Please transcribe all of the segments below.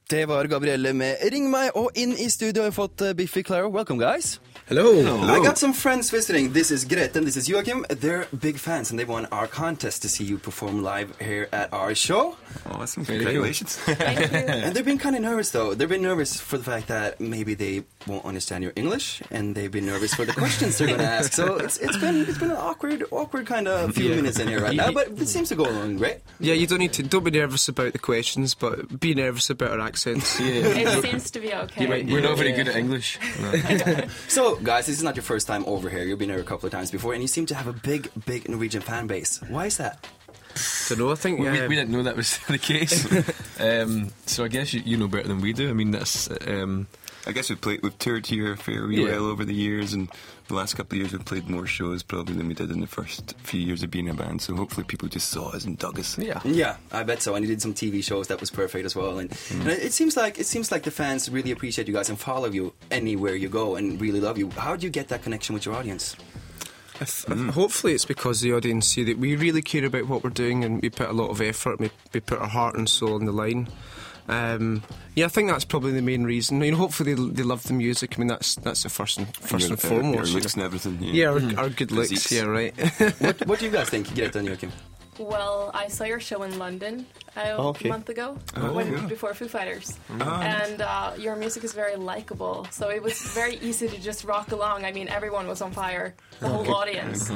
Det var Gabrielle med Ring meg, og inn I studio har jeg fått Biffy Clyro. Welcome, guys. Hello. I got some friends visiting. This is Grete and this is Joachim. They're big fans and they won our contest to see you perform live here at our show. Oh, that's some congratulations. And they've been kind of nervous, though. They've been nervous for the fact that maybe they won't understand your English, and they've been nervous for the questions they're going to ask. So it's been an awkward kind of few minutes in here right now, but it seems to go along great. Yeah, you don't be nervous about the questions, but be nervous about our accents. It seems to be okay. We're not very good at English. So, guys, this is not your first time over here. You've been here a couple of times before, and you seem to have a big Norwegian fan base. Why is that? Don't know, I think... we didn't know that was the case. So I guess you know better than we do. I mean, that's... I guess we've toured here a fair well over the years, and the last couple of years we've played more shows probably than we did in the first few years of being a band, so hopefully people just saw us and dug us. Yeah, I bet so. And you did some TV shows that was perfect as well, and it seems like the fans really appreciate you guys and follow you anywhere you go and really love you. How do you get that connection with your audience? Hopefully it's because the audience see that we really care about what we're doing and we put a lot of effort, we put our heart and soul on the line. I think that's probably the main reason. You know, hopefully they love the music. I mean, that's the first and foremost. Our looks and everything. Our good looks. Yeah, right. What do you guys think? Grete and Joachim. Well, I saw your show in London a month ago, before Foo Fighters. And your music is very likable, so it was very easy to just rock along. I mean, everyone was on fire, the whole audience.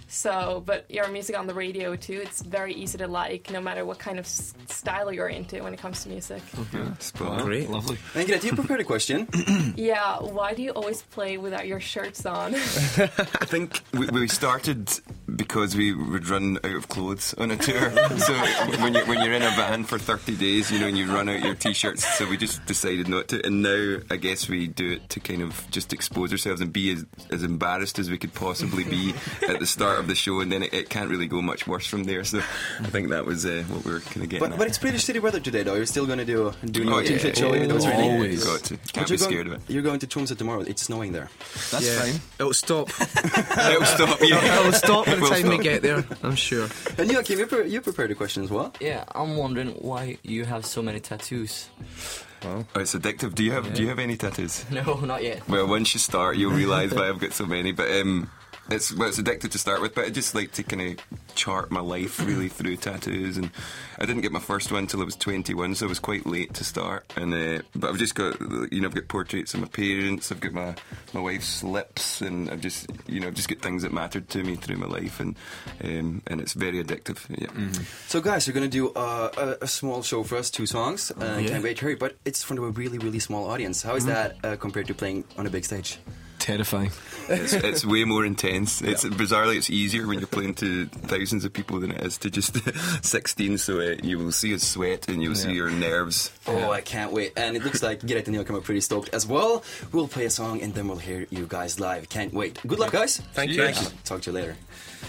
So, but your music on the radio too, it's very easy to like, no matter what kind of style you're into when it comes to music. Great. Lovely. And Grete, you prepared a question. Yeah, why do you always play without your shirts on? I think we started because we would run out of clothes on a tour. So when you're in a van for 30 days, you know, and you run out your t-shirts, so we just decided not to. And now I guess we do it to kind of just expose ourselves and be as embarrassed as we could possibly be at the start of the show, and then it can't really go much worse from there. So I think that was what we were kind of getting at. But it's pretty shitty weather today, though. You're still going to do your t-shirt show even though it's raining. Always got to. Can't be scared of it. You're going to Tromsø tomorrow. It's snowing there. That's fine. It'll stop. It'll stop. Yeah. It'll stop by the time we get there, I'm sure. And Joachim, you prepared a question as well. Yeah, I'm wondering why you have so many tattoos. Oh, it's addictive. Do you have any tattoos? No, not yet. Well, once you start, you'll realise why I've got so many. But it's addictive to start with. But I just like to kind of chart my life really through tattoos. And I didn't get my first one till I was 21, so I was quite late to start. And but I've just got I've got portraits of my parents. I've got my wife's lips, and I've just got things that mattered to me through my life, and it's very addictive. Yeah. So guys, you're going to do a small show for us, 2 songs. Can't wait to hear it, but it's from a really, really small audience. How is that compared to playing on a big stage? Terrifying. It's way more intense. It's bizarrely it's easier when you're playing to thousands of people than it is to just 16. So you will see us sweat and you'll see your nerves. Oh, I can't wait! And it looks like Grete and Joachim are pretty stoked as well. We'll play a song and then we'll hear you guys live. Can't wait. Good luck, guys. Thank you. Talk to you later.